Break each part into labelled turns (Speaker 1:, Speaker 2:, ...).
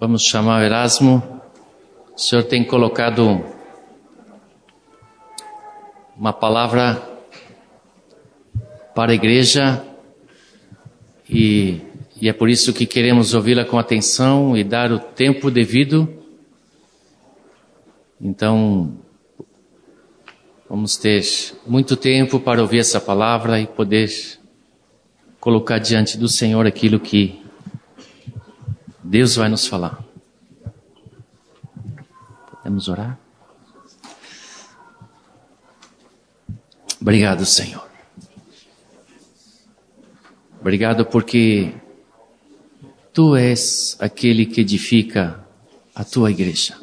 Speaker 1: Vamos chamar o Erasmo. O Senhor tem colocado uma palavra para a igreja e é por isso que queremos ouvi-la com atenção e dar o tempo devido. Então, vamos ter muito tempo para ouvir essa palavra e poder colocar diante do Senhor aquilo que Deus vai nos falar. Podemos orar? Obrigado, Senhor. Obrigado porque Tu és aquele que edifica a Tua igreja.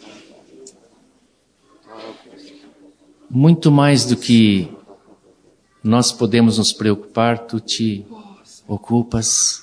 Speaker 1: Muito mais do que nós podemos nos preocupar, Tu te ocupas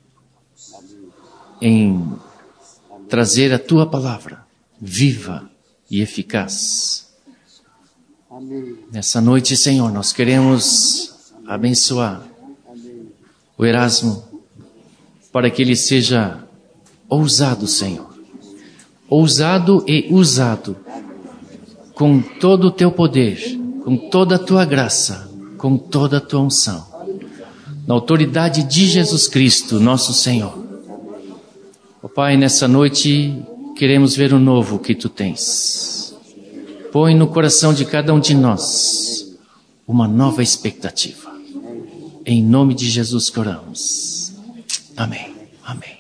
Speaker 1: em trazer a Tua palavra viva e eficaz. Nessa noite, Senhor, nós queremos abençoar o Erasmo para que ele seja ousado, Senhor. Ousado e usado com todo o Teu poder, com toda a Tua graça, com toda a Tua unção. Na autoridade de Jesus Cristo, nosso Senhor. Ó Pai, nessa noite queremos ver o novo que Tu tens. Põe no coração de cada um de nós uma nova expectativa. Em nome de Jesus que oramos. Amém. Amém.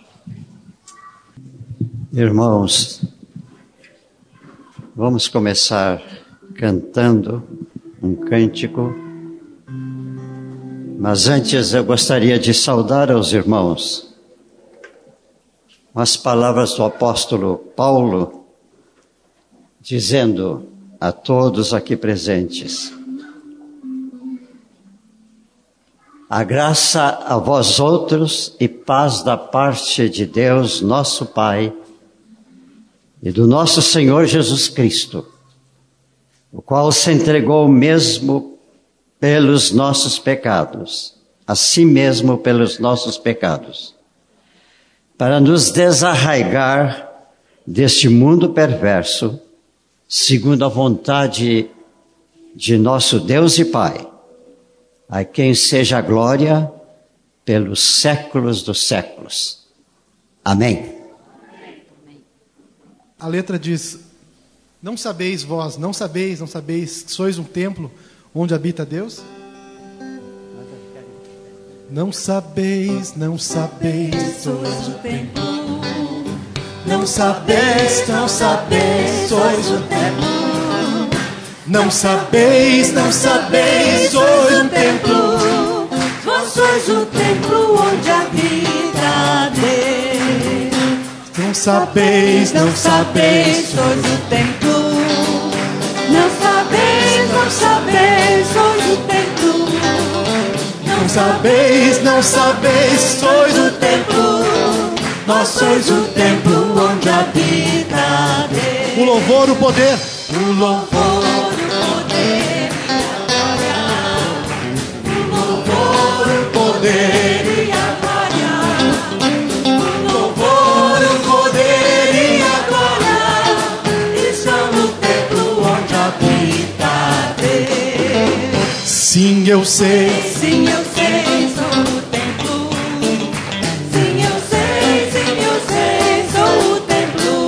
Speaker 2: Irmãos, vamos começar cantando um cântico. Mas antes eu gostaria de saudar aos irmãos as palavras do apóstolo Paulo, dizendo a todos aqui presentes: a graça a vós outros e paz da parte de Deus, nosso Pai, e do nosso Senhor Jesus Cristo, o qual se entregou mesmo pelos nossos pecados, a si mesmo pelos nossos pecados, para nos desarraigar deste mundo perverso, segundo a vontade de nosso Deus e Pai, a quem seja a glória pelos séculos dos séculos. Amém.
Speaker 3: A letra diz: não sabeis vós, não sabeis que sois um templo onde habita Deus? Não sabeis, sois o templo. Não sabeis, sois o templo. Não sabeis, sois um templo. Vós sois o templo onde habita Deus. Não sabeis, sois o templo. Não sabeis, sois o templo. Não sabeis, sois o templo. Nós sois o templo onde habita Deus. O louvor, o poder. O louvor, o poder e a glória. O louvor, o poder e a glória estão no templo onde habita Deus. Sim, eu sei, sou o templo. Sim, eu sei, sou o templo.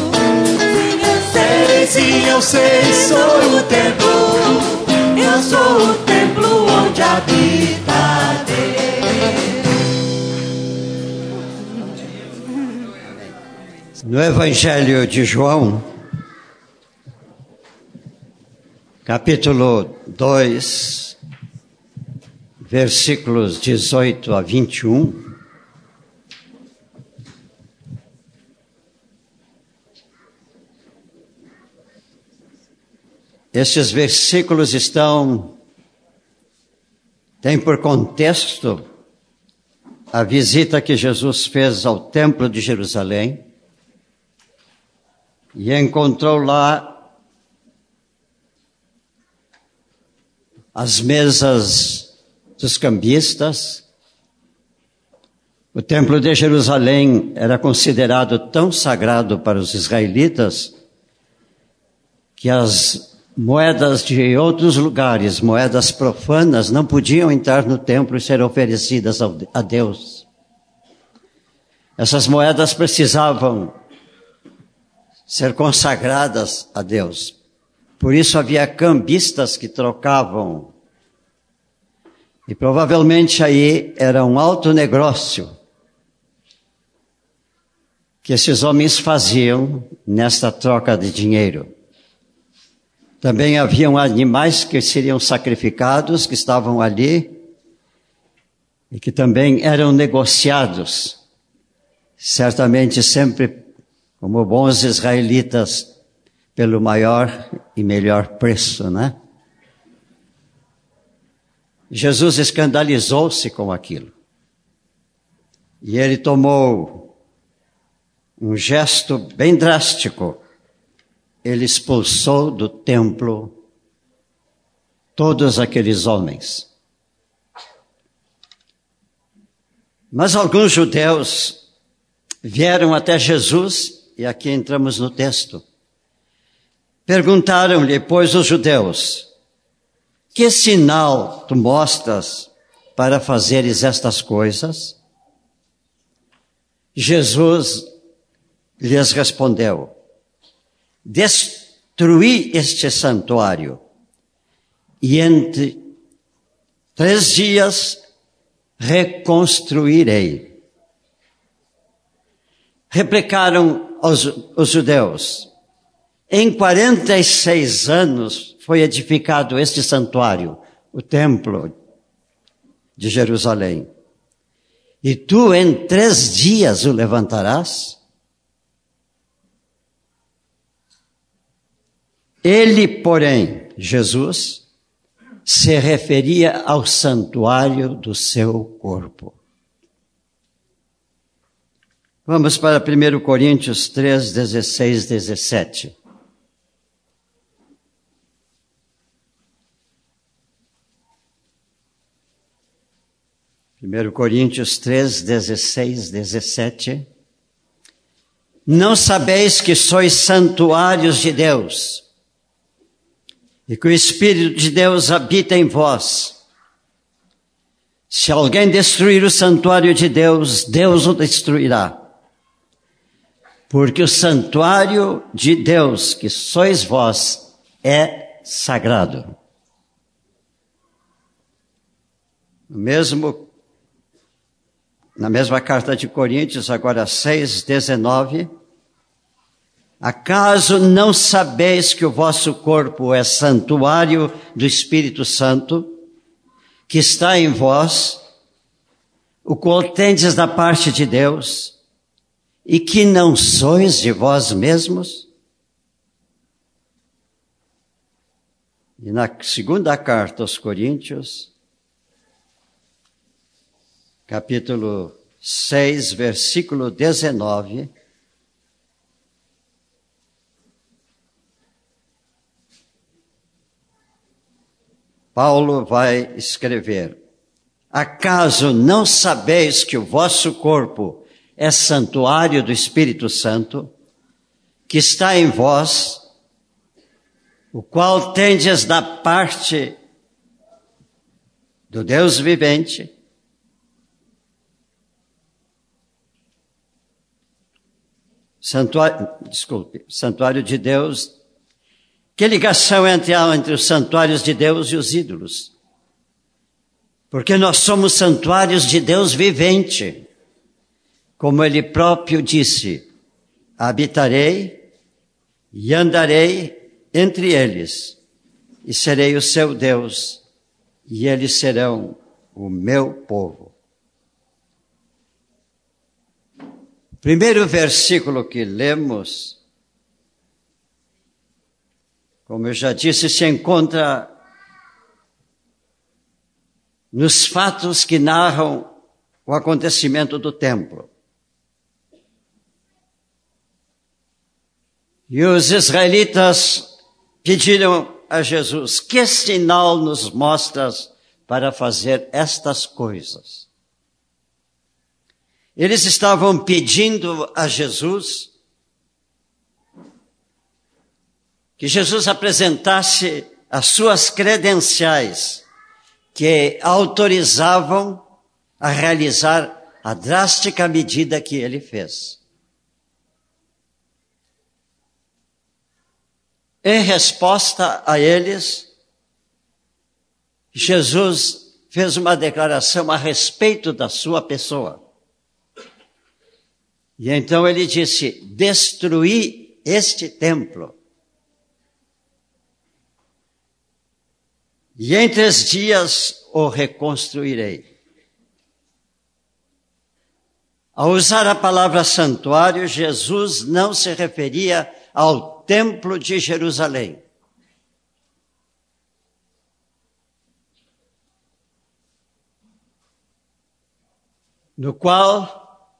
Speaker 3: Sim, eu sei, sou o templo. Eu sou o templo onde habita Deus.
Speaker 2: No Evangelho de João, capítulo 2, versículos 18 a 21, estes versículos têm por contexto a visita que Jesus fez ao Templo de Jerusalém e encontrou lá as mesas dos cambistas, O templo de Jerusalém era considerado tão sagrado para os israelitas que as moedas de outros lugares, moedas profanas, não podiam entrar no templo e ser oferecidas a Deus. Essas moedas precisavam ser consagradas a Deus. Por isso havia cambistas que trocavam. E provavelmente aí era um alto negócio que esses homens faziam nesta troca de dinheiro. Também haviam animais que seriam sacrificados, que estavam ali, e que também eram negociados. Certamente sempre, como bons israelitas, pelo maior e melhor preço, né? Jesus escandalizou-se com aquilo. E ele tomou um gesto bem drástico. Ele expulsou do templo todos aqueles homens. Mas alguns judeus vieram até Jesus, e aqui entramos no texto. Perguntaram-lhe, pois, os judeus: que sinal tu mostras para fazeres estas coisas? Jesus lhes respondeu: destruí este santuário, e entre 3 dias reconstruirei. Replicaram os judeus: em 46 anos foi edificado este santuário, o templo de Jerusalém. E tu em 3 dias o levantarás? Ele, porém, Jesus, se referia ao santuário do seu corpo. Vamos para 1 Coríntios 3, 16, 17. Primeiro Coríntios 3, 16, 17. Não sabeis que sois santuários de Deus, e que o Espírito de Deus habita em vós. Se alguém destruir o santuário de Deus, Deus o destruirá. Porque o santuário de Deus, que sois vós, é sagrado. Na mesma carta de Coríntios, agora 6, 19. Acaso não sabeis que o vosso corpo é santuário do Espírito Santo, que está em vós, o qual tendes da parte de Deus, e que não sois de vós mesmos? E na segunda carta aos Coríntios, capítulo 6, versículo 19, Paulo vai escrever: acaso não sabeis que o vosso corpo é santuário do Espírito Santo, que está em vós, o qual tendes da parte do Deus vivente? Santuário de Deus. Que ligação entre os santuários de Deus e os ídolos? Porque nós somos santuários de Deus vivente. Como Ele próprio disse: habitarei e andarei entre eles, e serei o seu Deus, e eles serão o meu povo. O primeiro versículo que lemos, como eu já disse, se encontra nos fatos que narram o acontecimento do templo. E os israelitas pediram a Jesus: que sinal nos mostras para fazer estas coisas? Eles estavam pedindo a Jesus que Jesus apresentasse as suas credenciais que autorizavam a realizar a drástica medida que ele fez. Em resposta a eles, Jesus fez uma declaração a respeito da sua pessoa. E então ele disse: destruí este templo, e em 3 dias o reconstruirei. Ao usar a palavra santuário, Jesus não se referia ao templo de Jerusalém. No qual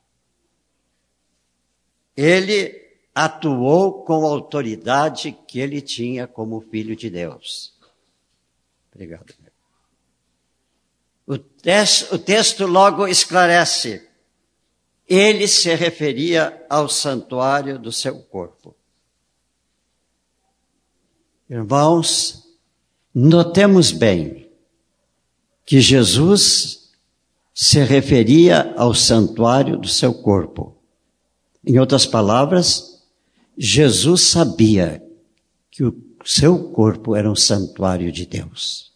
Speaker 2: ele atuou com a autoridade que ele tinha como Filho de Deus. Obrigado. O texto logo esclarece. Ele se referia ao santuário do seu corpo. Irmãos, notemos bem que Jesus se referia ao santuário do seu corpo. Em outras palavras, Jesus sabia que o seu corpo era um santuário de Deus.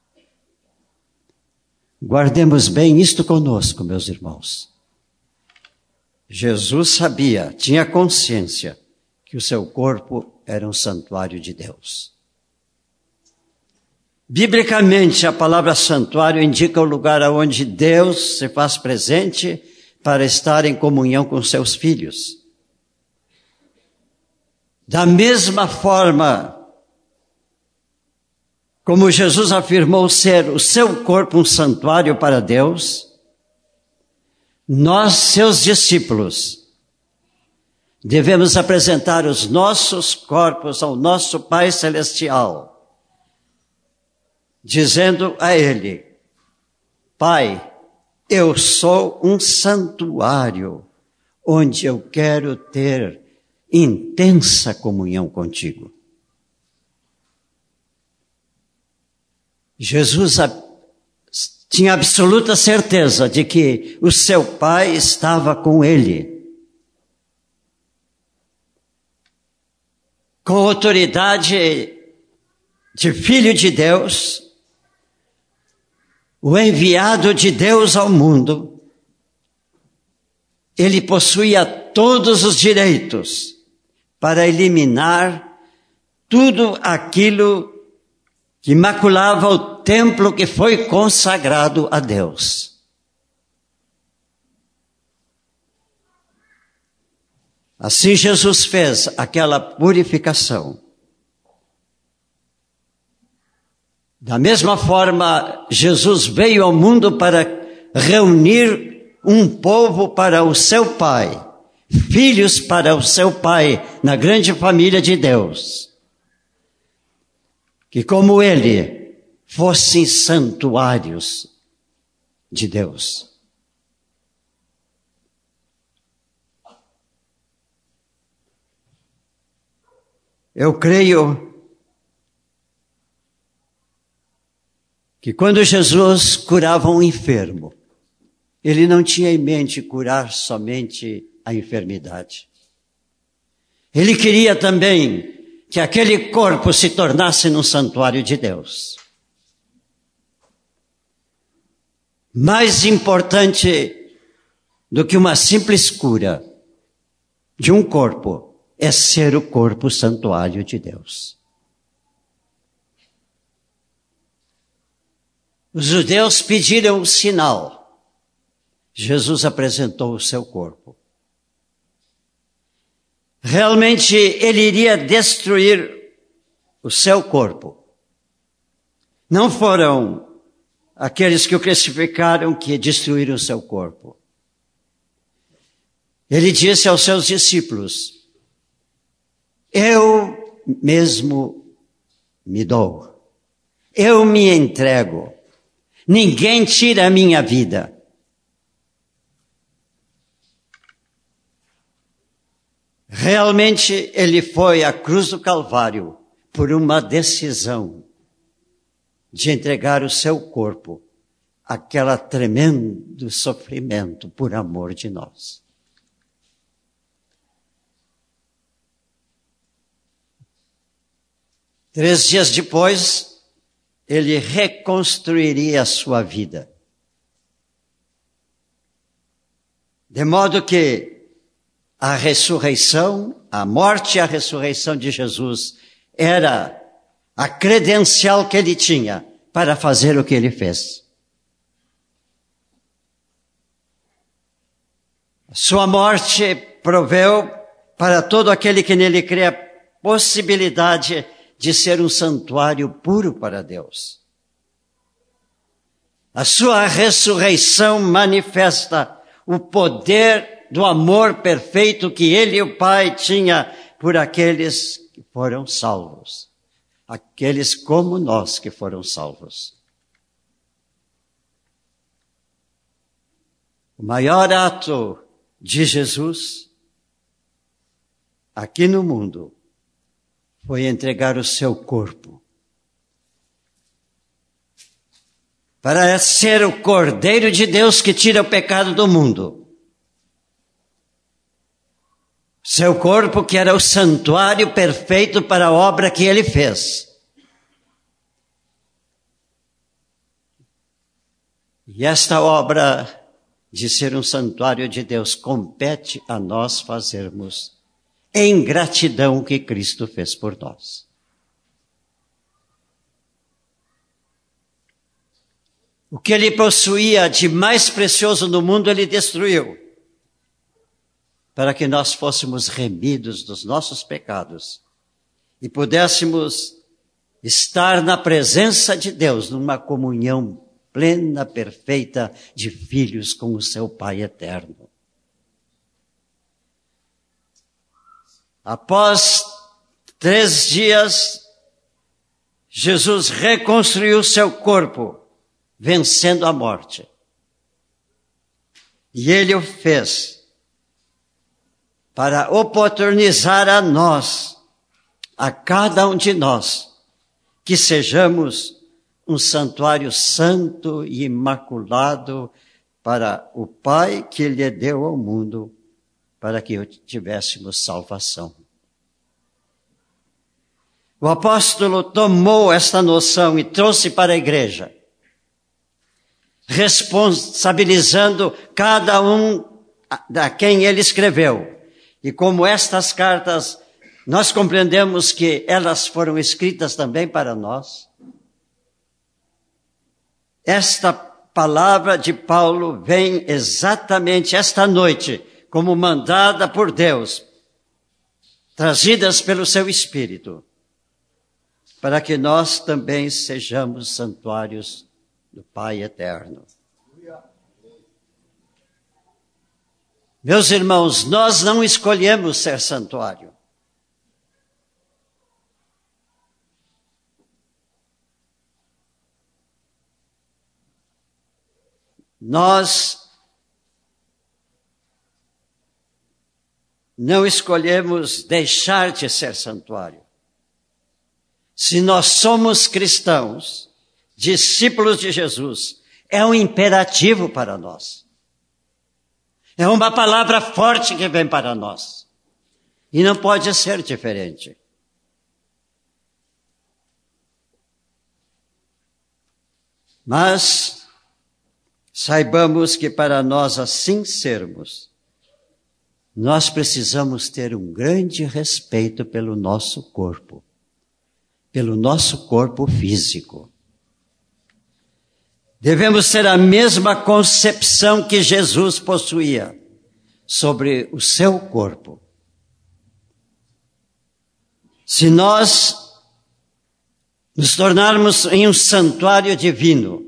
Speaker 2: Guardemos bem isto conosco, meus irmãos. Jesus sabia, tinha consciência que o seu corpo era um santuário de Deus. Biblicamente, a palavra santuário indica o lugar onde Deus se faz presente para estar em comunhão com seus filhos. Da mesma forma como Jesus afirmou ser o seu corpo um santuário para Deus, nós, seus discípulos, devemos apresentar os nossos corpos ao nosso Pai Celestial, dizendo a Ele: Pai, eu sou um santuário onde eu quero ter intensa comunhão contigo. Jesus tinha absoluta certeza de que o seu Pai estava com ele. Com autoridade de Filho de Deus, o enviado de Deus ao mundo, ele possuía todos os direitos para eliminar tudo aquilo que maculava o templo que foi consagrado a Deus. Assim Jesus fez aquela purificação. Da mesma forma, Jesus veio ao mundo para reunir um povo para o seu Pai, filhos para o seu Pai, na grande família de Deus. Que como ele, fossem santuários de Deus. Eu creio que quando Jesus curava um enfermo, ele não tinha em mente curar somente a enfermidade. Ele queria também que aquele corpo se tornasse num santuário de Deus. Mais importante do que uma simples cura de um corpo é ser o corpo santuário de Deus. Os judeus pediram um sinal. Jesus apresentou o seu corpo. Realmente ele iria destruir o seu corpo. Não foram aqueles que o crucificaram que destruíram o seu corpo. Ele disse aos seus discípulos: eu mesmo me dou, eu me entrego, ninguém tira a minha vida. Realmente ele foi à cruz do Calvário por uma decisão de entregar o seu corpo àquele tremendo sofrimento por amor de nós. Três dias depois, ele reconstruiria a sua vida. De modo que a ressurreição, a morte e a ressurreição de Jesus era a credencial que ele tinha para fazer o que ele fez. Sua morte proveu para todo aquele que nele crê a possibilidade de ser um santuário puro para Deus. A sua ressurreição manifesta o poder do amor perfeito que ele e o Pai tinham por aqueles que foram salvos. Aqueles como nós que foram salvos. O maior ato de Jesus aqui no mundo foi entregar o seu corpo para ser o Cordeiro de Deus que tira o pecado do mundo. Seu corpo que era o santuário perfeito para a obra que ele fez. E esta obra de ser um santuário de Deus compete a nós fazermos em gratidão que Cristo fez por nós. O que ele possuía de mais precioso no mundo, ele destruiu, para que nós fôssemos remidos dos nossos pecados e pudéssemos estar na presença de Deus, numa comunhão plena, perfeita de filhos com o seu Pai eterno. Após 3 dias, Jesus reconstruiu seu corpo, vencendo a morte. E ele o fez para oportunizar a nós, a cada um de nós, que sejamos um santuário santo e imaculado para o Pai que lhe deu ao mundo, para que tivéssemos salvação. O apóstolo tomou esta noção e trouxe para a igreja, responsabilizando cada um a quem ele escreveu. E como estas cartas, nós compreendemos que elas foram escritas também para nós. Esta palavra de Paulo vem exatamente esta noite, como mandada por Deus, trazidas pelo seu Espírito, para que nós também sejamos santuários do Pai eterno. Meus irmãos, nós não escolhemos ser santuário. Nós não escolhemos deixar de ser santuário. Se nós somos cristãos, discípulos de Jesus, é um imperativo para nós. É uma palavra forte que vem para nós. E não pode ser diferente. Mas saibamos que para nós assim sermos, nós precisamos ter um grande respeito pelo nosso corpo físico. Devemos ter a mesma concepção que Jesus possuía sobre o seu corpo. Se nós nos tornarmos em um santuário divino,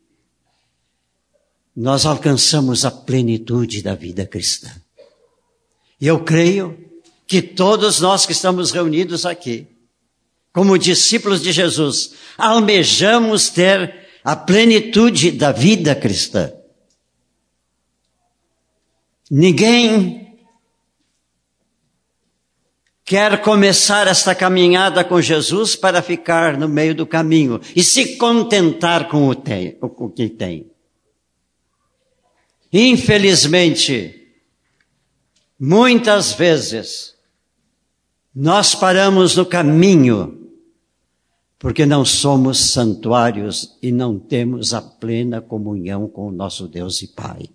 Speaker 2: nós alcançamos a plenitude da vida cristã. E eu creio que todos nós que estamos reunidos aqui, como discípulos de Jesus, almejamos ter a plenitude da vida cristã. Ninguém quer começar esta caminhada com Jesus para ficar no meio do caminho e se contentar com o que tem. Infelizmente, muitas vezes, nós paramos no caminho porque não somos santuários e não temos a plena comunhão com o nosso Deus e Pai.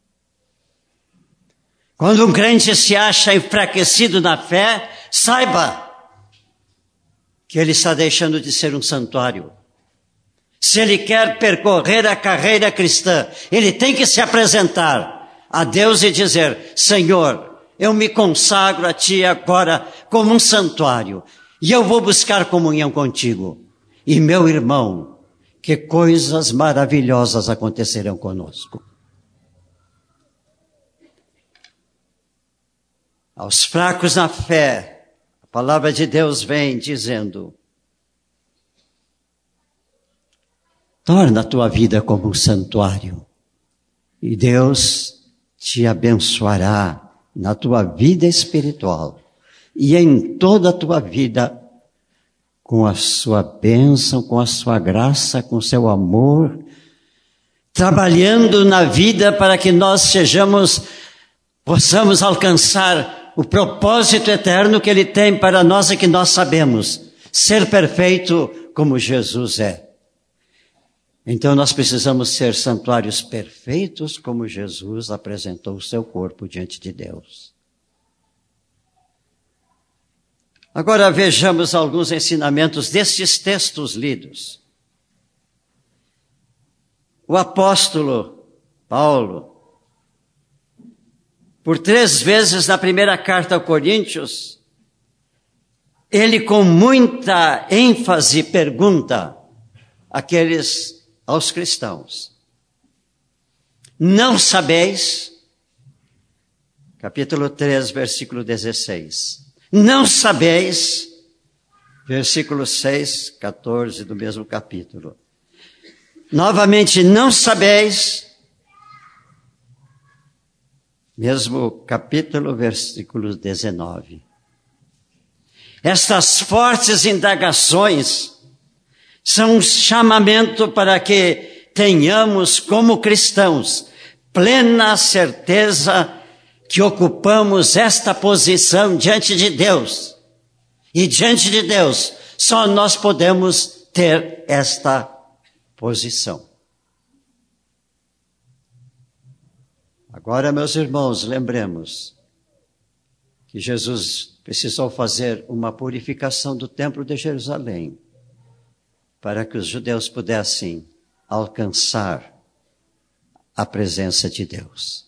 Speaker 2: Quando um crente se acha enfraquecido na fé, saiba que ele está deixando de ser um santuário. Se ele quer percorrer a carreira cristã, ele tem que se apresentar a Deus e dizer: Senhor, eu me consagro a Ti agora como um santuário e eu vou buscar comunhão contigo. E meu irmão, que coisas maravilhosas acontecerão conosco. Aos fracos na fé, a palavra de Deus vem dizendo: torna a tua vida como um santuário e Deus te abençoará na tua vida espiritual e em toda a tua vida com a sua bênção, com a sua graça, com o seu amor, trabalhando na vida para que nós possamos alcançar o propósito eterno que Ele tem para nós e que nós sabemos, ser perfeito como Jesus é. Então nós precisamos ser santuários perfeitos como Jesus apresentou o seu corpo diante de Deus. Agora vejamos alguns ensinamentos destes textos lidos. O apóstolo Paulo, por 3 vezes na primeira carta aos Coríntios, ele com muita ênfase pergunta aos cristãos: não sabeis, capítulo 3, versículo 16, não sabeis, versículo 6, 14 do mesmo capítulo, novamente, não sabeis, mesmo capítulo, versículo 19. Estas fortes indagações são um chamamento para que tenhamos, como cristãos, plena certeza que ocupamos esta posição diante de Deus. E diante de Deus, só nós podemos ter esta posição. Agora, meus irmãos, lembremos que Jesus precisou fazer uma purificação do templo de Jerusalém para que os judeus pudessem alcançar a presença de Deus.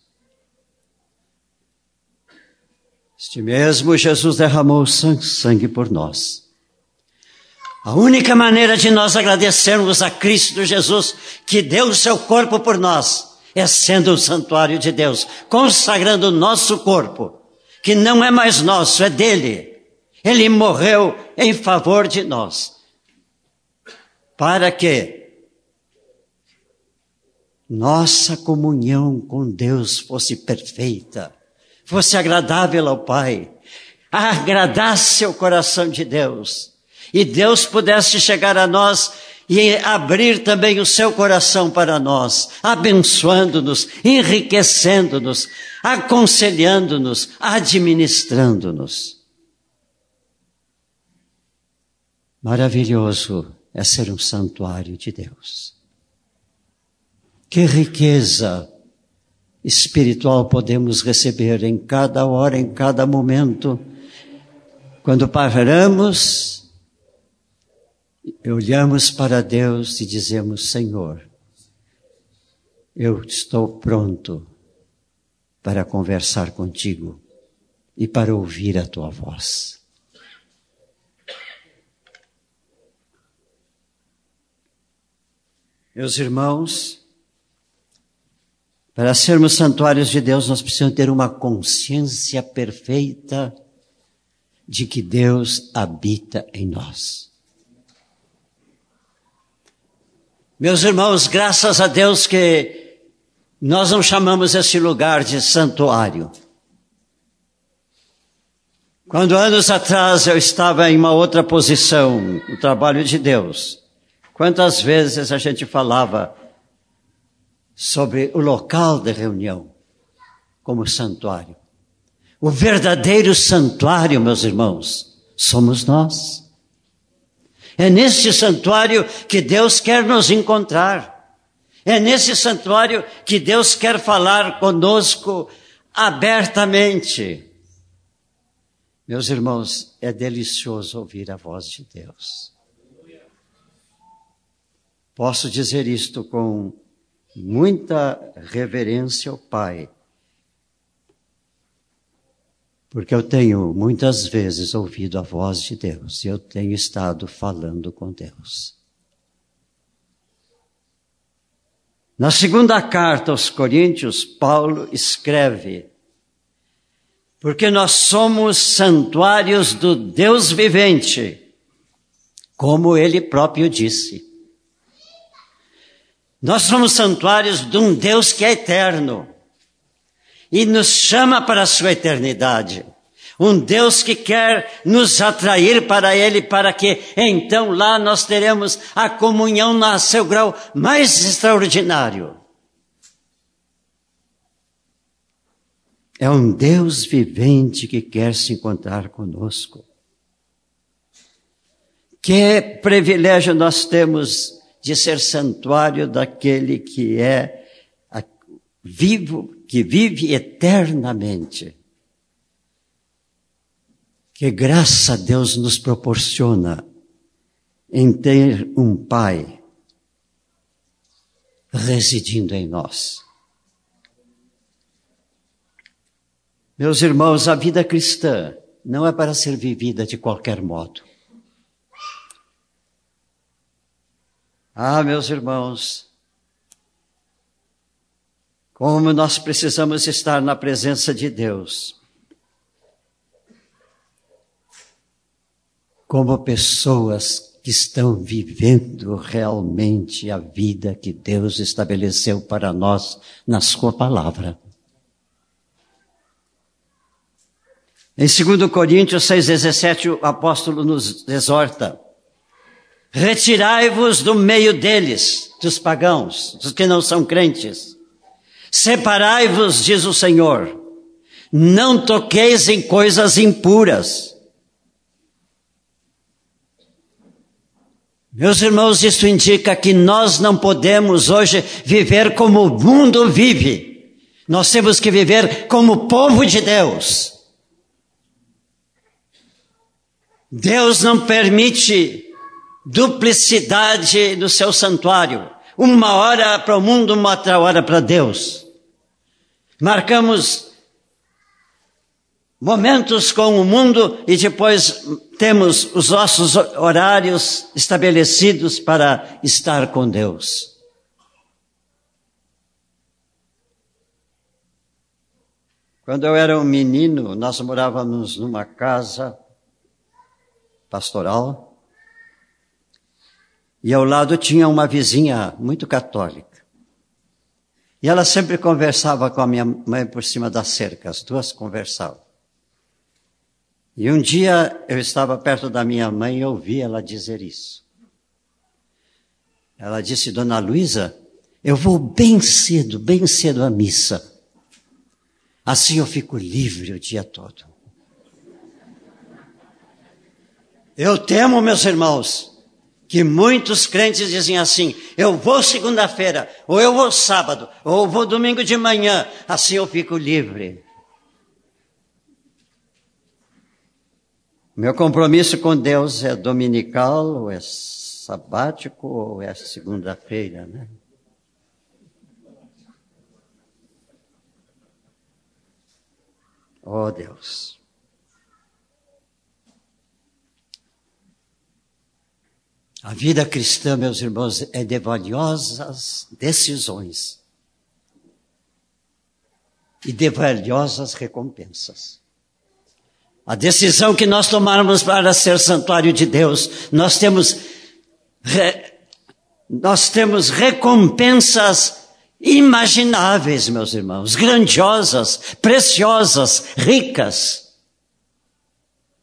Speaker 2: Este mesmo Jesus derramou sangue por nós. A única maneira de nós agradecermos a Cristo Jesus, que deu o seu corpo por nós, é sendo um santuário de Deus, consagrando o nosso corpo, que não é mais nosso, é dele. Ele morreu em favor de nós, para que nossa comunhão com Deus fosse perfeita, fosse agradável ao Pai, agradasse o coração de Deus, e Deus pudesse chegar a nós e abrir também o seu coração para nós, abençoando-nos, enriquecendo-nos, aconselhando-nos, administrando-nos. Maravilhoso é ser um santuário de Deus. Que riqueza espiritual podemos receber em cada hora, em cada momento, quando paramos e olhamos para Deus e dizemos: Senhor, eu estou pronto para conversar contigo e para ouvir a tua voz. Meus irmãos, para sermos santuários de Deus, nós precisamos ter uma consciência perfeita de que Deus habita em nós. Meus irmãos, graças a Deus que nós não chamamos esse lugar de santuário. Quando anos atrás eu estava em uma outra posição, no trabalho de Deus, quantas vezes a gente falava sobre o local de reunião como santuário. O verdadeiro santuário, meus irmãos, somos nós. É nesse santuário que Deus quer nos encontrar. É nesse santuário que Deus quer falar conosco abertamente. Meus irmãos, é delicioso ouvir a voz de Deus. Posso dizer isto com muita reverência ao Pai, porque eu tenho muitas vezes ouvido a voz de Deus e eu tenho estado falando com Deus. Na segunda carta aos Coríntios, Paulo escreve: porque nós somos santuários do Deus vivente, como ele próprio disse. Nós somos santuários de um Deus que é eterno e nos chama para a sua eternidade. Um Deus que quer nos atrair para Ele, para que então lá nós teremos a comunhão no seu grau mais extraordinário. É um Deus vivente que quer se encontrar conosco. Que privilégio nós temos de ser santuário daquele que é vivo, que vive eternamente. Que graça Deus nos proporciona em ter um Pai residindo em nós. Meus irmãos, a vida cristã não é para ser vivida de qualquer modo. Meus irmãos, como nós precisamos estar na presença de Deus, como pessoas que estão vivendo realmente a vida que Deus estabeleceu para nós na sua palavra. Em 2 Coríntios 6,17, o apóstolo nos exorta: retirai-vos do meio deles, dos pagãos, dos que não são crentes. Separai-vos, diz o Senhor. Não toqueis em coisas impuras. Meus irmãos, isso indica que nós não podemos hoje viver como o mundo vive. Nós temos que viver como o povo de Deus. Deus não permite duplicidade no seu santuário. Uma hora para o mundo, uma outra hora para Deus. Marcamos momentos com o mundo e depois temos os nossos horários estabelecidos para estar com Deus. Quando eu era um menino, nós morávamos numa casa pastoral e ao lado tinha uma vizinha muito católica. E ela sempre conversava com a minha mãe por cima da cerca, as duas conversavam. E um dia eu estava perto da minha mãe e ouvi ela dizer isso. Ela disse: Dona Luísa, eu vou bem cedo à missa. Assim eu fico livre o dia todo. Eu temo, meus irmãos, que muitos crentes dizem assim: eu vou segunda-feira, ou eu vou sábado, ou eu vou domingo de manhã, assim eu fico livre. Meu compromisso com Deus é dominical, ou é sabático, ou é segunda-feira, né? Oh, Deus. A vida cristã, meus irmãos, é de valiosas decisões e de valiosas recompensas. A decisão que nós tomarmos para ser santuário de Deus, nós temos recompensas imagináveis, meus irmãos, grandiosas, preciosas, ricas.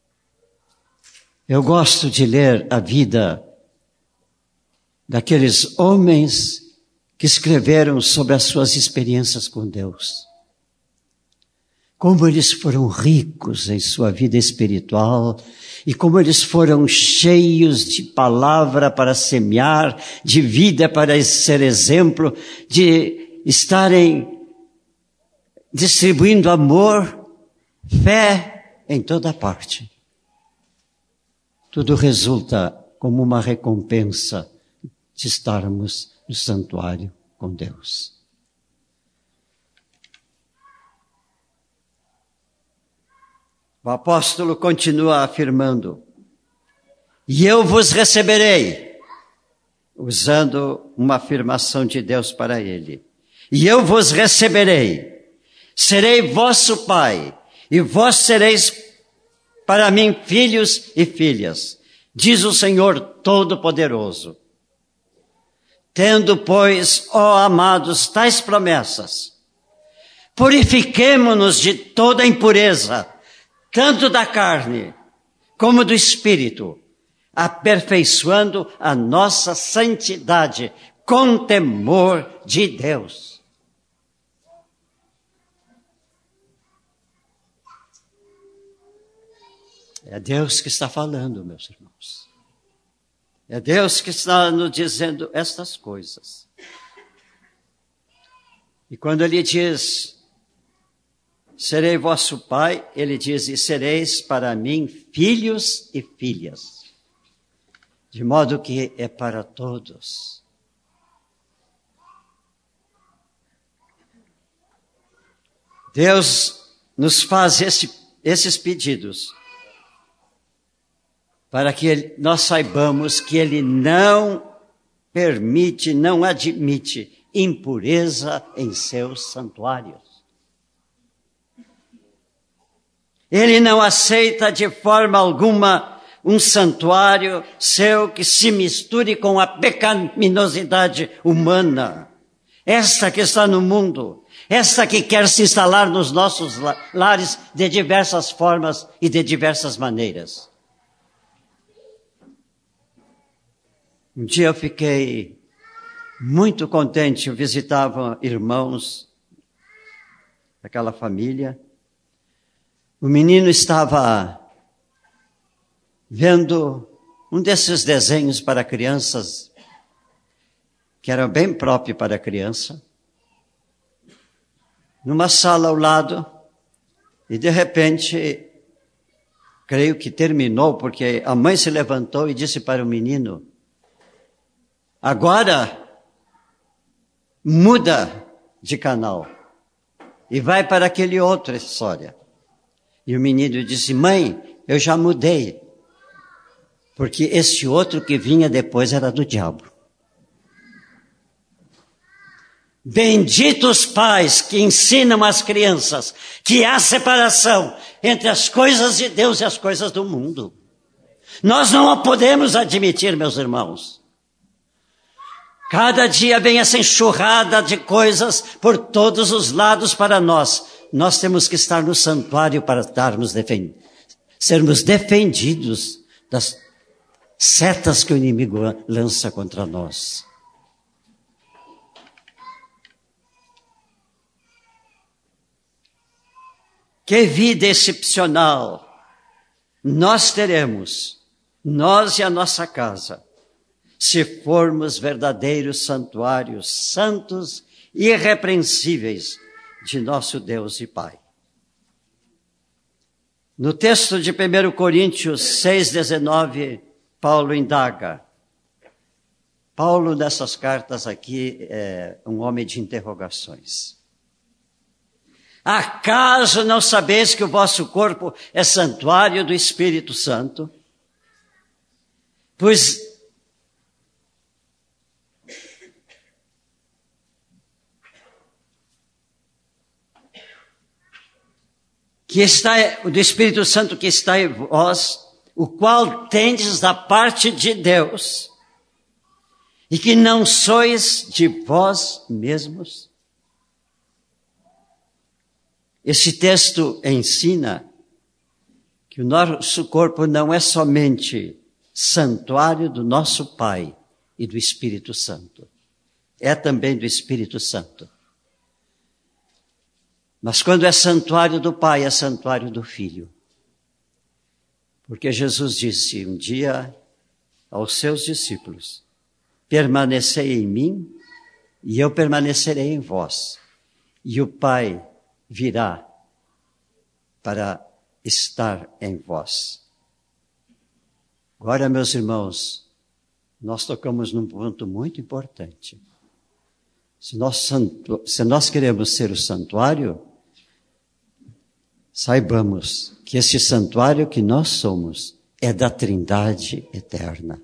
Speaker 2: Eu gosto de ler a vida daqueles homens que escreveram sobre as suas experiências com Deus. Como eles foram ricos em sua vida espiritual e como eles foram cheios de palavra para semear, de vida para ser exemplo, de estarem distribuindo amor, fé em toda parte. Tudo resulta como uma recompensa de estarmos no santuário com Deus. O apóstolo continua afirmando: e eu vos receberei, usando uma afirmação de Deus para ele. E eu vos receberei, serei vosso pai, e vós sereis para mim filhos e filhas, diz o Senhor Todo-Poderoso. Tendo, pois, ó amados, tais promessas, purifiquemo-nos de toda impureza, tanto da carne como do espírito, aperfeiçoando a nossa santidade com temor de Deus. É Deus que está falando, meus irmãos. É Deus que está nos dizendo estas coisas. E quando Ele diz: serei vosso pai, ele diz: e sereis para mim filhos e filhas. De modo que é para todos. Deus nos faz esses pedidos para que nós saibamos que Ele não permite, não admite impureza em seus santuários. Ele não aceita de forma alguma um santuário seu que se misture com a pecaminosidade humana. Esta que está no mundo, esta que quer se instalar nos nossos lares de diversas formas e de diversas maneiras. Um dia eu fiquei muito contente, eu visitava irmãos daquela família. O menino estava vendo um desses desenhos para crianças, que era bem próprio para criança, numa sala ao lado, e de repente, creio que terminou, porque a mãe se levantou e disse para o menino: agora, muda de canal e vai para aquele outra história. E o menino disse: mãe, eu já mudei, porque esse outro que vinha depois era do diabo. Benditos pais que ensinam às crianças que há separação entre as coisas de Deus e as coisas do mundo. Nós não a podemos admitir, meus irmãos. Cada dia vem essa enxurrada de coisas por todos os lados para nós. Nós temos que estar no santuário para sermos defendidos das setas que o inimigo lança contra nós. Que vida excepcional nós teremos, nós e a nossa casa, se formos verdadeiros santuários santos e irrepreensíveis de nosso Deus e Pai. No texto de 1 Coríntios 6,19, Paulo indaga. Paulo, nessas cartas aqui, é um homem de interrogações. Acaso não sabeis que o vosso corpo é santuário do Espírito Santo? Pois que está do Espírito Santo que está em vós, o qual tendes da parte de Deus, e que não sois de vós mesmos? Esse texto ensina que o nosso corpo não é somente santuário do nosso Pai e do Espírito Santo. É também do Espírito Santo. Mas quando é santuário do Pai, é santuário do Filho. Porque Jesus disse um dia aos seus discípulos: permanecei em mim e eu permanecerei em vós. E o Pai virá para estar em vós. Agora, meus irmãos, nós tocamos num ponto muito importante. Se nós queremos ser o santuário, saibamos que esse santuário que nós somos é da Trindade eterna.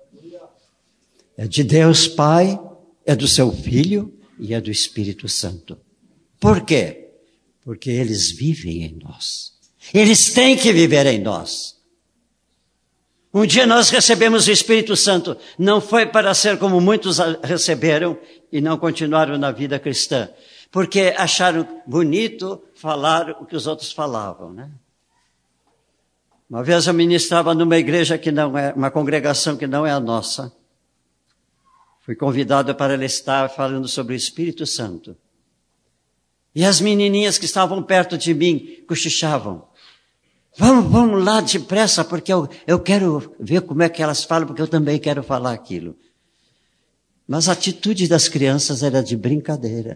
Speaker 2: É de Deus Pai, é do seu Filho e é do Espírito Santo. Por quê? Porque eles vivem em nós. Eles têm que viver em nós. Um dia nós recebemos o Espírito Santo. Não foi para ser como muitos receberam e não continuaram na vida cristã. Porque acharam bonito falar o que os outros falavam, né? Uma vez eu ministrava numa igreja que não é, uma congregação que não é a nossa. Fui convidado para estar falando sobre o Espírito Santo. E as menininhas que estavam perto de mim cochichavam. Vamos lá depressa, porque eu quero ver como é que elas falam, porque eu também quero falar aquilo. Mas a atitude das crianças era de brincadeira.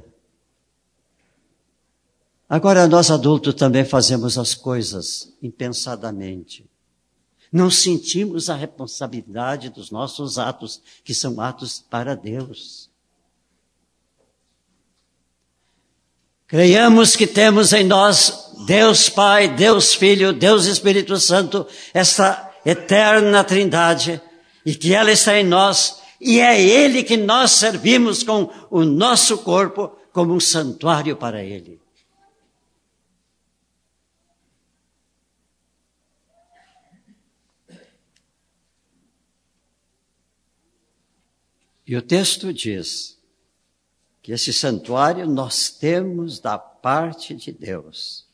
Speaker 2: Agora nós adultos também fazemos as coisas impensadamente. Não sentimos a responsabilidade dos nossos atos, que são atos para Deus. Creiamos que temos em nós Deus Pai, Deus Filho, Deus Espírito Santo, essa eterna Trindade, e que ela está em nós, e é Ele que nós servimos com o nosso corpo como um santuário para Ele. E o texto diz que esse santuário nós temos da parte de Deus.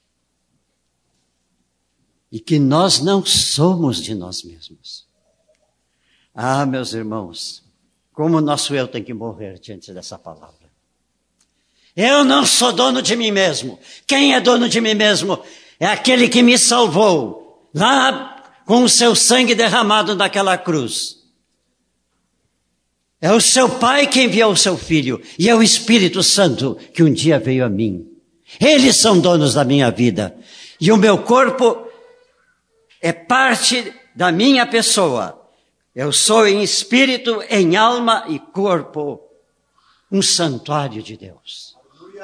Speaker 2: E que nós não somos de nós mesmos. Ah, meus irmãos, como o nosso eu tem que morrer diante dessa palavra. Eu não sou dono de mim mesmo. Quem é dono de mim mesmo? É aquele que me salvou, lá com o seu sangue derramado naquela cruz. É o seu Pai que enviou o seu Filho, e é o Espírito Santo que um dia veio a mim. Eles são donos da minha vida, e o meu corpo é parte da minha pessoa. Eu sou em espírito, em alma e corpo, um santuário de Deus.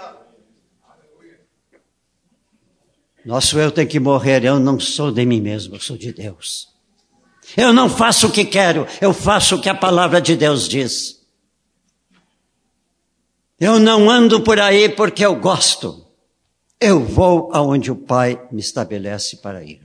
Speaker 2: Nosso eu tem que morrer. Eu não sou de mim mesmo, eu sou de Deus. Eu não faço o que quero, eu faço o que a palavra de Deus diz. Eu não ando por aí porque eu gosto. Eu vou aonde o Pai me estabelece para ir.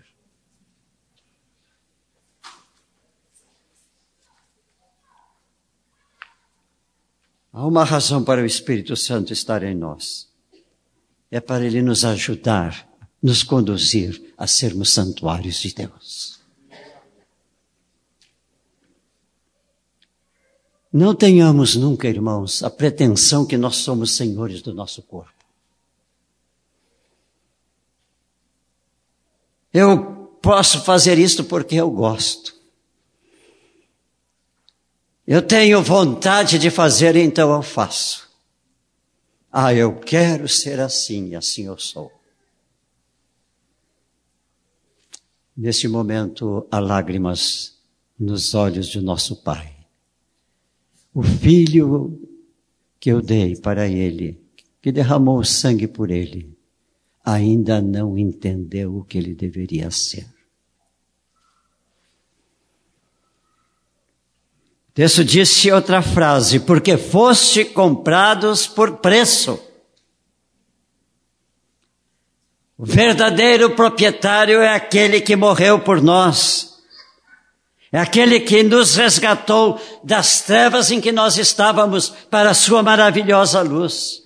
Speaker 2: Há uma razão para o Espírito Santo estar em nós. É para Ele nos ajudar, nos conduzir a sermos santuários de Deus. Não tenhamos nunca, irmãos, a pretensão que nós somos senhores do nosso corpo. Eu posso fazer isto porque eu gosto. Eu tenho vontade de fazer, então eu faço. Ah, eu quero ser assim, e assim eu sou. Nesse momento, há lágrimas nos olhos de nosso Pai. O Filho que eu dei para Ele, que derramou o sangue por Ele, ainda não entendeu o que Ele deveria ser. O texto disse outra frase, porque foste comprados por preço. O verdadeiro proprietário é aquele que morreu por nós. É aquele que nos resgatou das trevas em que nós estávamos para a sua maravilhosa luz.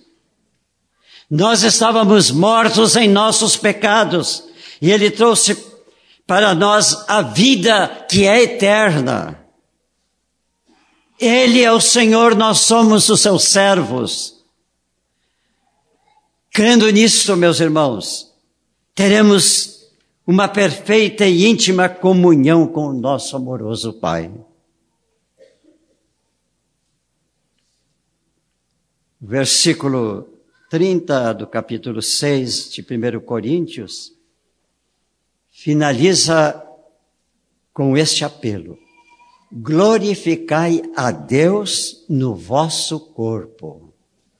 Speaker 2: Nós estávamos mortos em nossos pecados e Ele trouxe para nós a vida que é eterna. Ele é o Senhor, nós somos os seus servos. Crendo nisto, meus irmãos, teremos uma perfeita e íntima comunhão com o nosso amoroso Pai. Versículo 30 do capítulo 6 de 1 Coríntios finaliza com este apelo: glorificai a Deus no vosso corpo.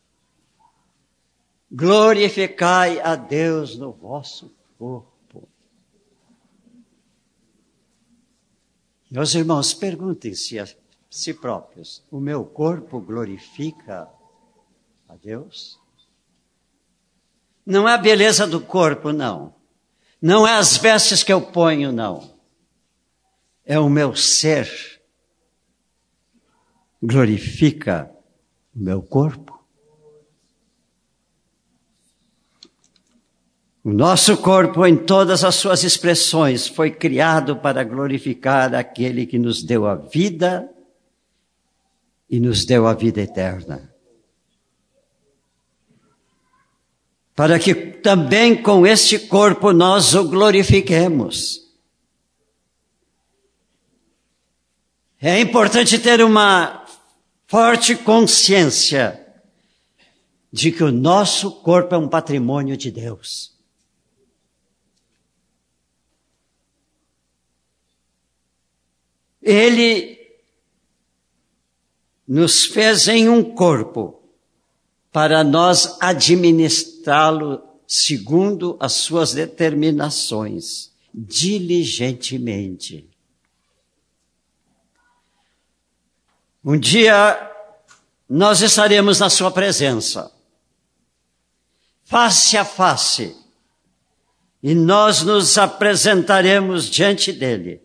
Speaker 2: Glorificai a Deus no vosso corpo. Meus irmãos, perguntem-se a si próprios: o meu corpo glorifica a Deus? Não é a beleza do corpo, não. Não é as vestes que eu ponho, não. É o meu ser. Glorifica o meu corpo. O nosso corpo, em todas as suas expressões, foi criado para glorificar aquele que nos deu a vida e nos deu a vida eterna. Para que também com este corpo nós o glorifiquemos. É importante ter uma forte consciência de que o nosso corpo é um patrimônio de Deus. Ele nos fez em um corpo para nós administrá-lo segundo as suas determinações, diligentemente. Um dia nós estaremos na sua presença, face a face, e nós nos apresentaremos diante dele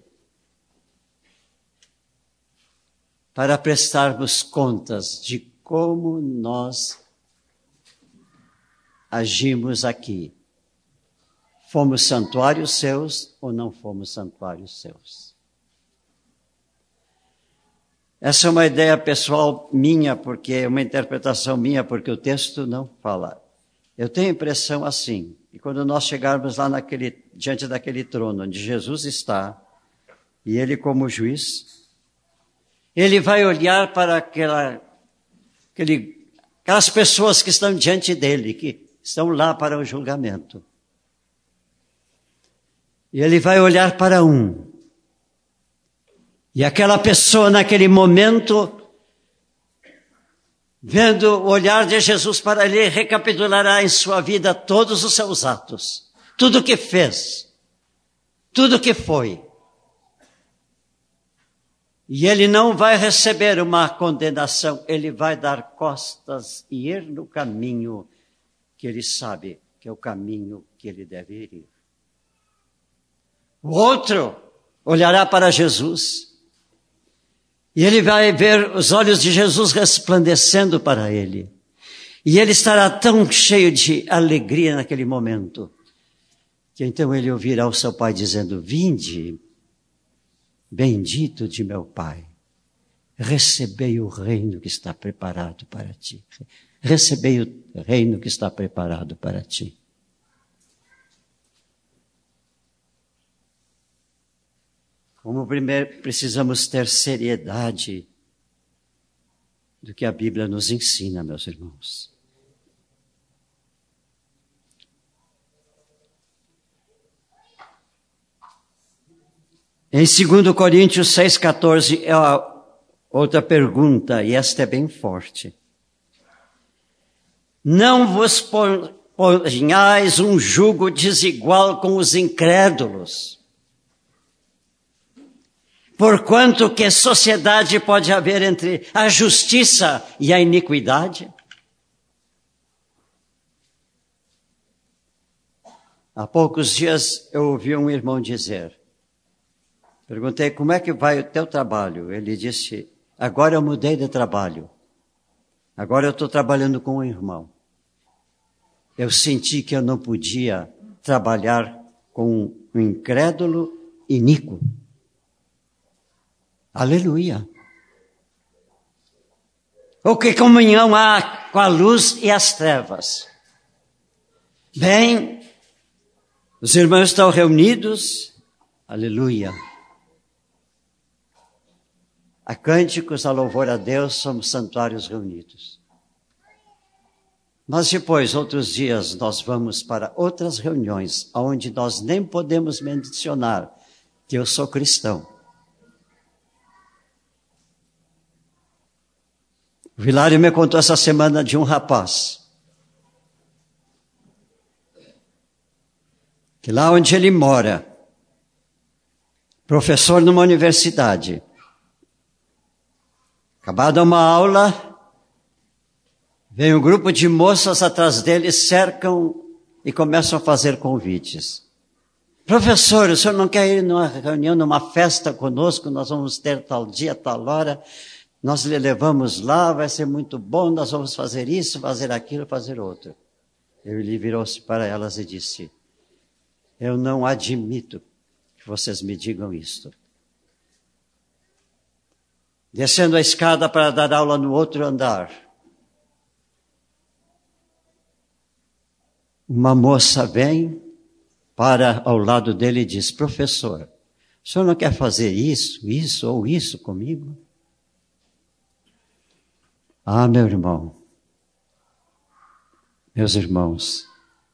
Speaker 2: para prestarmos contas de como nós agimos aqui. Fomos santuários seus ou não fomos santuários seus? Essa é uma ideia pessoal minha, porque é uma interpretação minha, porque o texto não fala. Eu tenho a impressão assim, e quando nós chegarmos lá diante daquele trono onde Jesus está, e ele como juiz, ele vai olhar para aquelas pessoas que estão diante dele, que estão lá para o julgamento. E ele vai olhar para um. E aquela pessoa, naquele momento, vendo o olhar de Jesus para ele, recapitulará em sua vida todos os seus atos, tudo o que fez, tudo o que foi. E ele não vai receber uma condenação, ele vai dar costas e ir no caminho que ele sabe que é o caminho que ele deve ir. O outro olhará para Jesus e ele vai ver os olhos de Jesus resplandecendo para ele. E ele estará tão cheio de alegria naquele momento, que então ele ouvirá o seu pai dizendo: vinde, bendito de meu Pai, recebei o reino que está preparado para ti. Recebei o reino que está preparado para ti. Como primeiro, precisamos ter seriedade do que a Bíblia nos ensina, meus irmãos. Em 2 Coríntios 6,14 é a outra pergunta, e esta é bem forte. Não vos ponhais um jugo desigual com os incrédulos. Porquanto que sociedade pode haver entre a justiça e a iniquidade? Há poucos dias eu ouvi um irmão dizer, perguntei, como é que vai o teu trabalho? Ele disse, agora eu mudei de trabalho. Agora eu estou trabalhando com um irmão. Eu senti que eu não podia trabalhar com um incrédulo iníquo. Aleluia. Ou que comunhão há com a luz e as trevas? Bem, os irmãos estão reunidos, aleluia. A cânticos, a louvor a Deus, somos santuários reunidos. Mas depois, outros dias, nós vamos para outras reuniões, onde nós nem podemos mencionar que eu sou cristão. O Vilário me contou essa semana de um rapaz, que lá onde ele mora, professor numa universidade, acabada uma aula, vem um grupo de moças atrás dele, cercam e começam a fazer convites. Professor, o senhor não quer ir numa reunião, numa festa conosco? Nós vamos ter tal dia, tal hora, nós lhe levamos lá, vai ser muito bom, nós vamos fazer isso, fazer aquilo, fazer outro. Ele virou-se para elas e disse: eu não admito que vocês me digam isto. Descendo a escada para dar aula no outro andar, uma moça vem para ao lado dele e diz: professor, o senhor não quer fazer isso ou isso comigo? Ah, meu irmão, meus irmãos,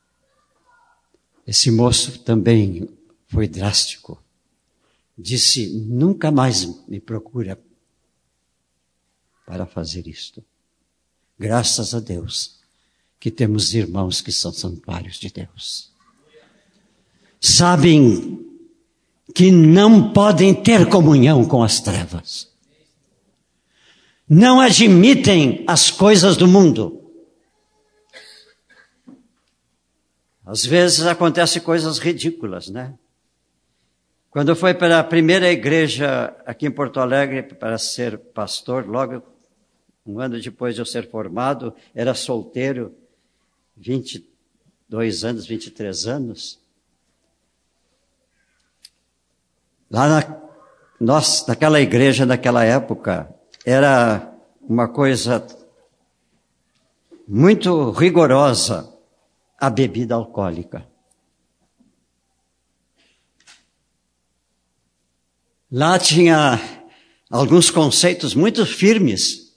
Speaker 2: esse moço também foi drástico. Disse: nunca mais me procura para fazer isto. Graças a Deus que temos irmãos que são santuários de Deus. Sabem que não podem ter comunhão com as trevas. Não admitem as coisas do mundo. Às vezes acontecem coisas ridículas, né? Quando eu fui para a primeira igreja aqui em Porto Alegre para ser pastor, logo um ano depois de eu ser formado, era solteiro, 22 anos, 23 anos. Lá naquela igreja, naquela época, era uma coisa muito rigorosa, a bebida alcoólica. Lá tinha alguns conceitos muito firmes.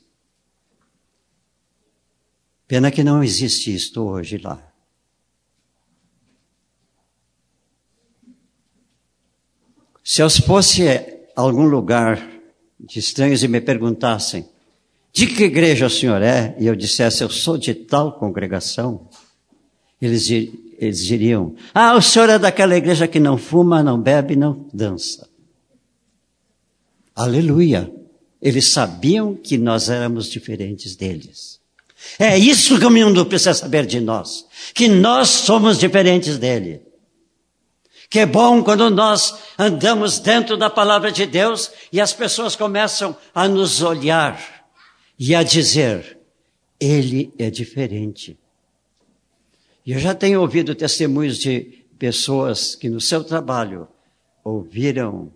Speaker 2: Pena que não existe isto hoje lá. Se eu fosse a algum lugar de estranhos e me perguntassem: de que igreja o senhor é? E eu dissesse: eu sou de tal congregação. Eles diriam: ah, o senhor é daquela igreja que não fuma, não bebe, não dança. Aleluia! Eles sabiam que nós éramos diferentes deles. É isso que o mundo precisa saber de nós, que nós somos diferentes dele. Que é bom quando nós andamos dentro da palavra de Deus e as pessoas começam a nos olhar e a dizer: ele é diferente. E eu já tenho ouvido testemunhos de pessoas que no seu trabalho ouviram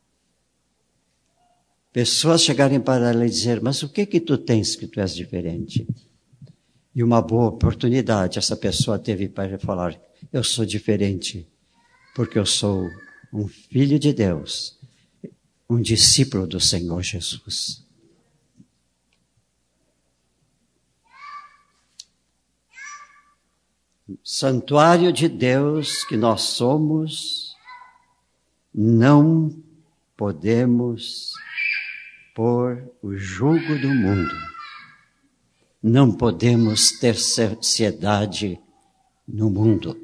Speaker 2: pessoas chegarem para ela e dizer: mas o que tu tens que tu és diferente? E uma boa oportunidade essa pessoa teve para falar: eu sou diferente porque eu sou um filho de Deus, um discípulo do Senhor Jesus. Santuário de Deus que nós somos, não podemos pôr o jugo do mundo. Não podemos ter sociedade no mundo.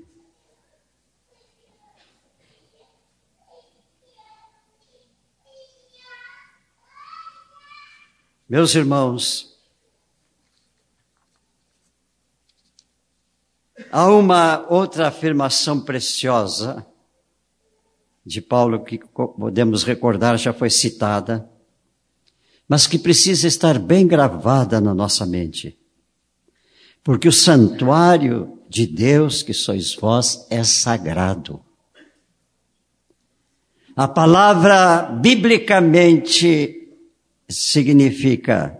Speaker 2: Meus irmãos, há uma outra afirmação preciosa de Paulo que podemos recordar, já foi citada, mas que precisa estar bem gravada na nossa mente. Porque o santuário de Deus, que sois vós, é sagrado. A palavra biblicamente significa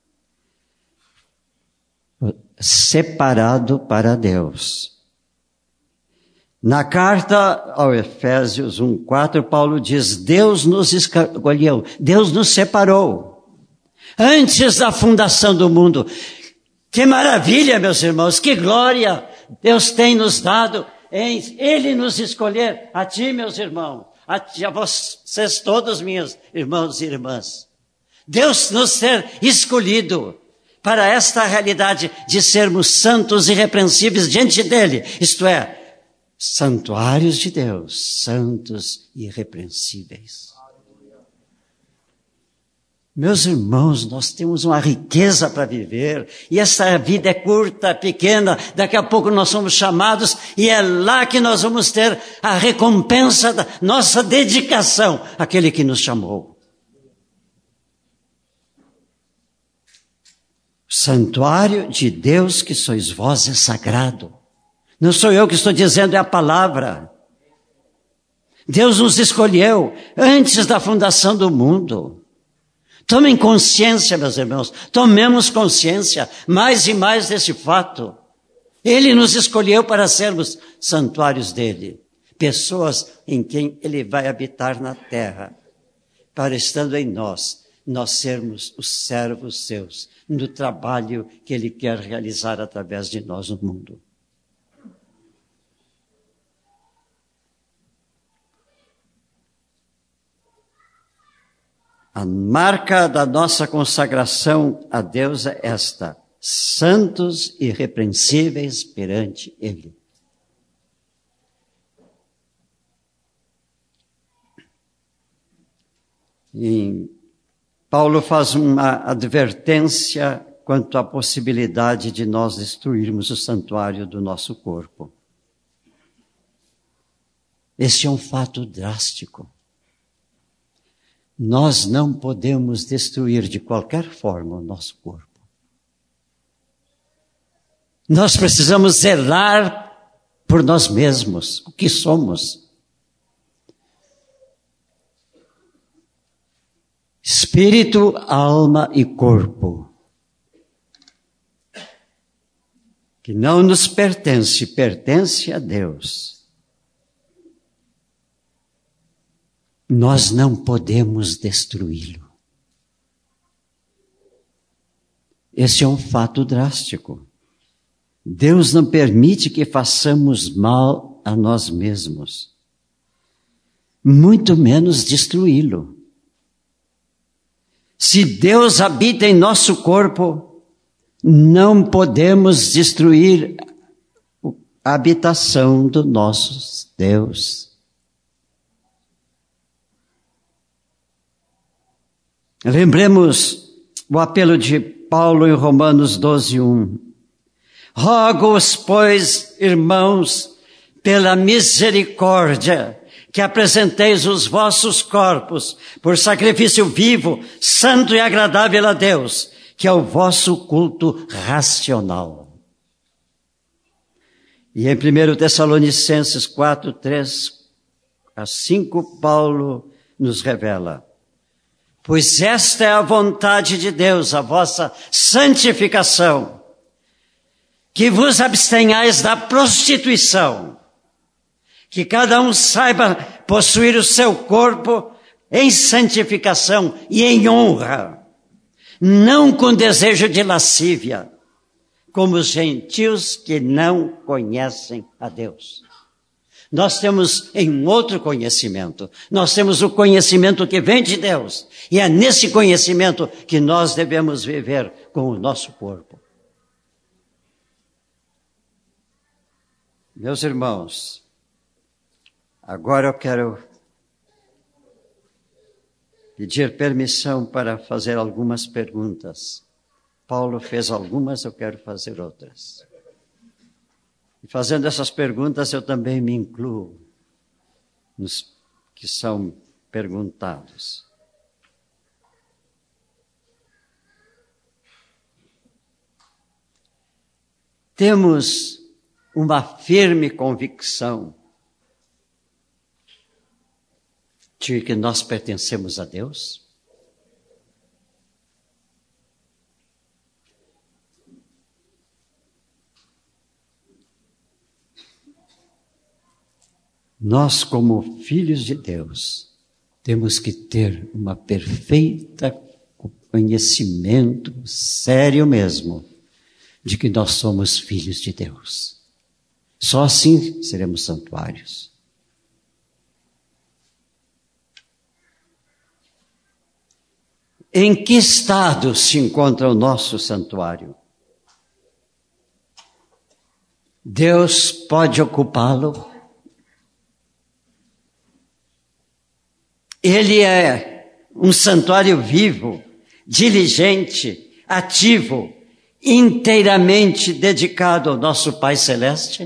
Speaker 2: separado para Deus. Na carta ao Efésios 1:4, Paulo diz: Deus nos escolheu, Deus nos separou antes da fundação do mundo. Que maravilha, meus irmãos, que glória Deus tem nos dado em Ele nos escolher, a ti, meus irmãos, a vocês todos, meus irmãos e irmãs. Deus nos ter escolhido para esta realidade de sermos santos e irrepreensíveis diante dEle, isto é, santuários de Deus, santos e irrepreensíveis. Meus irmãos, nós temos uma riqueza para viver, e essa vida é curta, pequena, daqui a pouco nós somos chamados, e é lá que nós vamos ter a recompensa da nossa dedicação àquele que nos chamou. Santuário de Deus que sois vós é sagrado. Não sou eu que estou dizendo, é a palavra. Deus nos escolheu antes da fundação do mundo. Tomem consciência, meus irmãos, tomemos consciência mais e mais desse fato. Ele nos escolheu para sermos santuários dele, pessoas em quem ele vai habitar na terra, para estando em nós sermos os servos seus, no trabalho que ele quer realizar através de nós no mundo. A marca da nossa consagração a Deus é esta: santos e irrepreensíveis perante Ele. E Paulo faz uma advertência quanto à possibilidade de nós destruirmos o santuário do nosso corpo. Este é um fato drástico. Nós não podemos destruir de qualquer forma o nosso corpo. Nós precisamos zelar por nós mesmos, o que somos. Espírito, alma e corpo. Que não nos pertence, pertence a Deus. Nós não podemos destruí-lo. Esse é um fato drástico. Deus não permite que façamos mal a nós mesmos, muito menos destruí-lo. Se Deus habita em nosso corpo, não podemos destruir a habitação do nosso Deus. Lembremos o apelo de Paulo em Romanos 12:1. Rogo-os, pois, irmãos, pela misericórdia, que apresenteis os vossos corpos por sacrifício vivo, santo e agradável a Deus, que é o vosso culto racional. E em 1 Tessalonicenses 4:3-5, Paulo nos revela: pois esta é a vontade de Deus, a vossa santificação, que vos abstenhais da prostituição, que cada um saiba possuir o seu corpo em santificação e em honra, não com desejo de lascívia, como os gentios que não conhecem a Deus. Nós temos em outro conhecimento. Nós temos o conhecimento que vem de Deus. E é nesse conhecimento que nós devemos viver com o nosso corpo. Meus irmãos, agora eu quero pedir permissão para fazer algumas perguntas. Paulo fez algumas, eu quero fazer outras. E fazendo essas perguntas, eu também me incluo nos que são perguntados. Temos uma firme convicção de que nós pertencemos a Deus? Nós, como filhos de Deus, temos que ter uma perfeita conhecimento, sério mesmo, de que nós somos filhos de Deus. Só assim seremos santuários. Em que estado se encontra o nosso santuário? Deus pode ocupá-lo? Ele é um santuário vivo, diligente, ativo, inteiramente dedicado ao nosso Pai Celeste?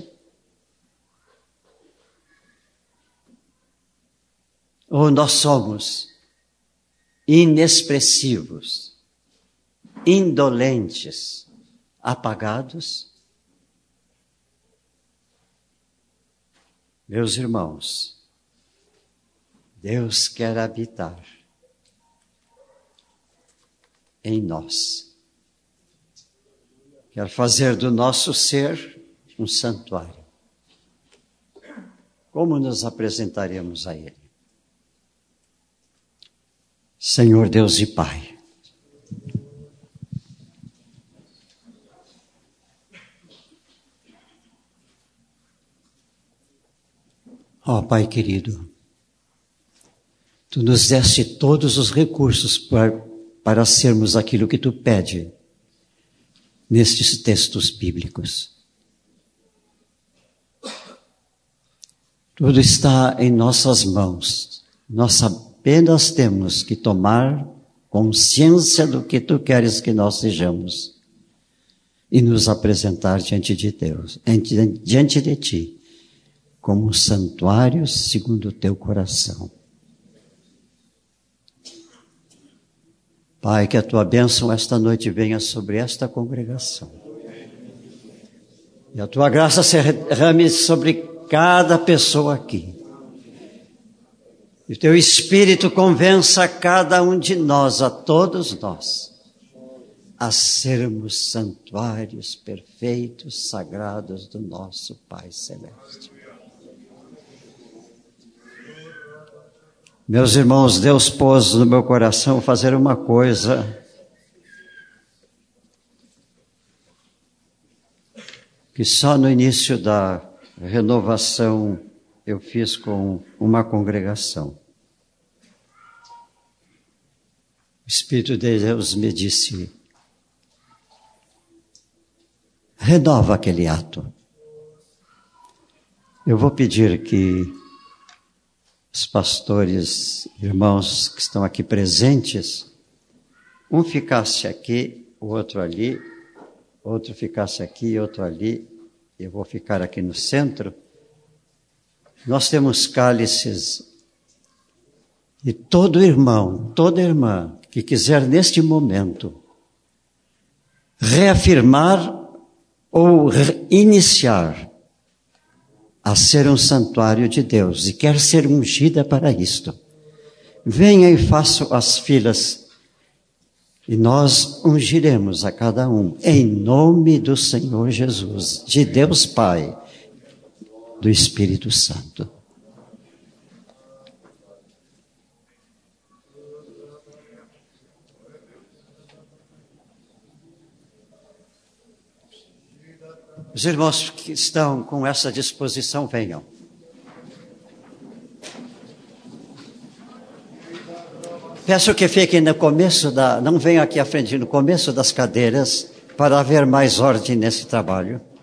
Speaker 2: Ou nós somos inexpressivos, indolentes, apagados? Meus irmãos, Deus quer habitar em nós. Quer fazer do nosso ser um santuário. Como nos apresentaremos a Ele? Senhor Deus e Pai, ó Pai querido, Tu nos deste todos os recursos para sermos aquilo que Tu pede nestes textos bíblicos. Tudo está em nossas mãos. Nós apenas temos que tomar consciência do que Tu queres que nós sejamos e nos apresentar diante de Deus, diante de Ti, como santuários segundo o Teu coração. Pai, que a Tua bênção esta noite venha sobre esta congregação. E a Tua graça se derrame sobre cada pessoa aqui. E o Teu Espírito convença a cada um de nós, a todos nós, a sermos santuários perfeitos, sagrados do nosso Pai Celeste. Meus irmãos, Deus pôs no meu coração fazer uma coisa que só no início da renovação eu fiz com uma congregação. O Espírito de Deus me disse: renova aquele ato. Eu vou pedir que os pastores, irmãos que estão aqui presentes, um ficasse aqui, o outro ali, outro ficasse aqui, outro ali, eu vou ficar aqui no centro. Nós temos cálices e todo irmão, toda irmã que quiser neste momento reafirmar ou iniciar a ser um santuário de Deus e quer ser ungida para isto, venha e faça as filas e nós ungiremos a cada um em nome do Senhor Jesus, de Deus Pai, do Espírito Santo. Os irmãos que estão com essa disposição, venham. Peço que fiquem no começo não venham aqui à frente, no começo das cadeiras, para haver mais ordem nesse trabalho.